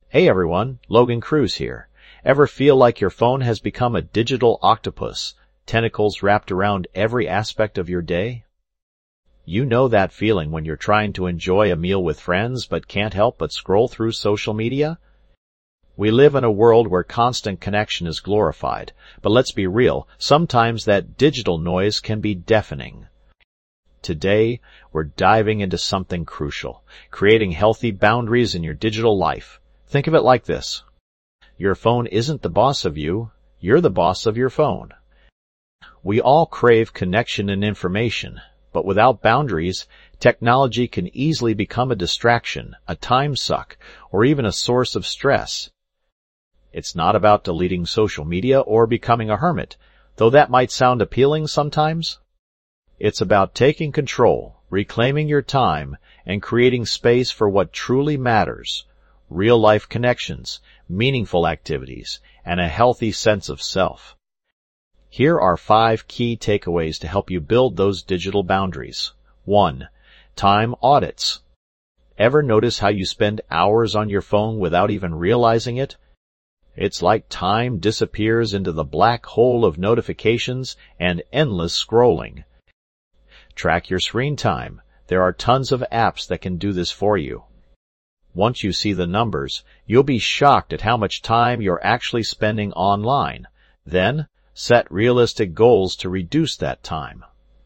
Hey everyone, Logan Cruz here. Ever feel like your phone has become a digital octopus, tentacles wrapped around every aspect of your day? You know that feeling when you're trying to enjoy a meal with friends but can't help but scroll through social media? We live in a world where constant connection is glorified, but let's be real, sometimes that digital noise can be deafening. Today, we're diving into something crucial, creating healthy boundaries in your digital life. Think of it like this. Your phone isn't the boss of you, you're the boss of your phone. We all crave connection and information, but without boundaries, technology can easily become a distraction, a time suck, or even a source of stress. It's not about deleting social media or becoming a hermit, though that might sound appealing sometimes. It's about taking control, reclaiming your time, and creating space for what truly matters. Real-life connections, meaningful activities, and a healthy sense of self. Here are 5 key takeaways to help you build those digital boundaries. 1. Time audits. Ever notice how you spend hours on your phone without even realizing it? It's like time disappears into the black hole of notifications and endless scrolling. Track your screen time. There are tons of apps that can do this for you. Once you see the numbers, you'll be shocked at how much time you're actually spending online. Then, set realistic goals to reduce that time.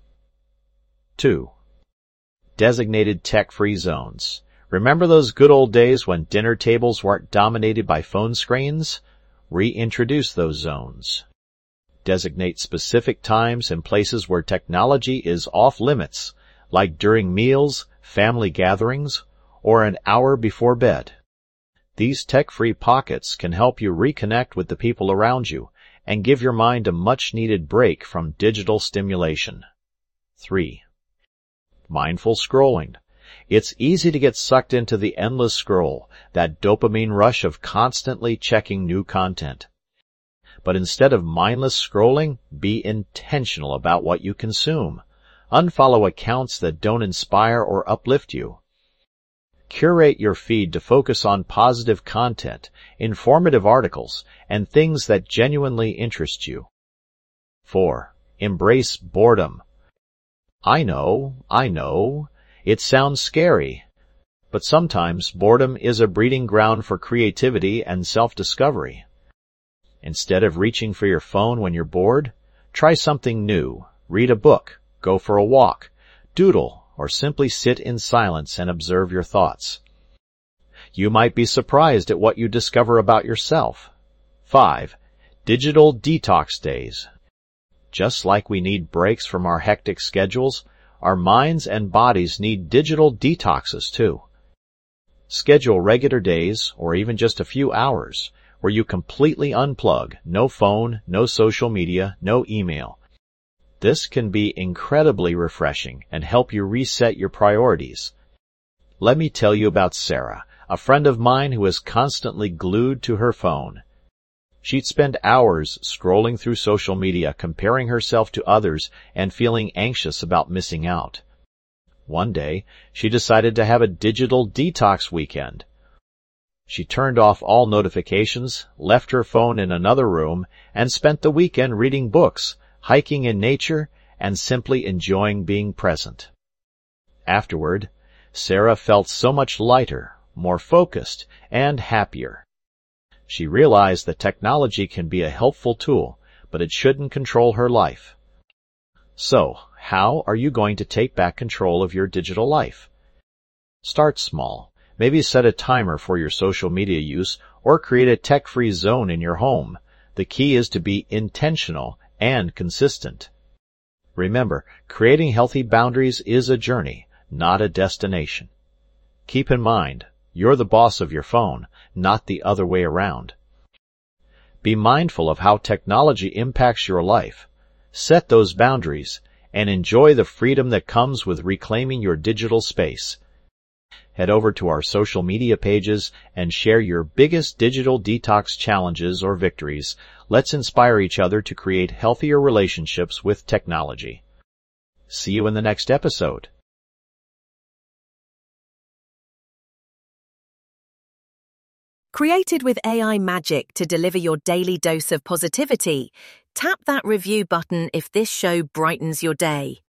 2. Designated tech-free zones. Remember those good old days when dinner tables weren't dominated by phone screens? Reintroduce those zones. Designate specific times and places where technology is off limits, like during meals, family gatherings, or an hour before bed. These tech-free pockets can help you reconnect with the people around you and give your mind a much-needed break from digital stimulation. 3. Mindful scrolling. It's easy to get sucked into the endless scroll, that dopamine rush of constantly checking new content. But instead of mindless scrolling, be intentional about what you consume. Unfollow accounts that don't inspire or uplift you. Curate your feed to focus on positive content, informative articles, and things that genuinely interest you. 4. Embrace boredom. I know, it sounds scary, but sometimes boredom is a breeding ground for creativity and self-discovery. Instead of reaching for your phone when you're bored, try something new, read a book, go for a walk, doodle, or simply sit in silence and observe your thoughts. You might be surprised at what you discover about yourself. 5. Digital detox days. Just like we need breaks from our hectic schedules, our minds and bodies need digital detoxes too. Schedule regular days, or even just a few hours, where you completely unplug, no phone, no social media, no email. This can be incredibly refreshing and help you reset your priorities. Let me tell you about Sarah, a friend of mine who is constantly glued to her phone. She'd spend hours scrolling through social media, comparing herself to others and feeling anxious about missing out. One day, she decided to have a digital detox weekend. She turned off all notifications, left her phone in another room, and spent the weekend reading books, hiking in nature, and simply enjoying being present. Afterward, Sarah felt so much lighter, more focused, and happier. She realized that technology can be a helpful tool, but it shouldn't control her life. So, how are you going to take back control of your digital life? Start small. Maybe set a timer for your social media use or create a tech-free zone in your home. The key is to be intentional and consistent. Remember, creating healthy boundaries is a journey, not a destination. Keep in mind, you're the boss of your phone, not the other way around. Be mindful of how technology impacts your life. Set those boundaries and enjoy the freedom that comes with reclaiming your digital space. Head over to our social media pages and share your biggest digital detox challenges or victories. Let's inspire each other to create healthier relationships with technology. See you in the next episode. Created with AI magic to deliver your daily dose of positivity, tap that review button if this show brightens your day.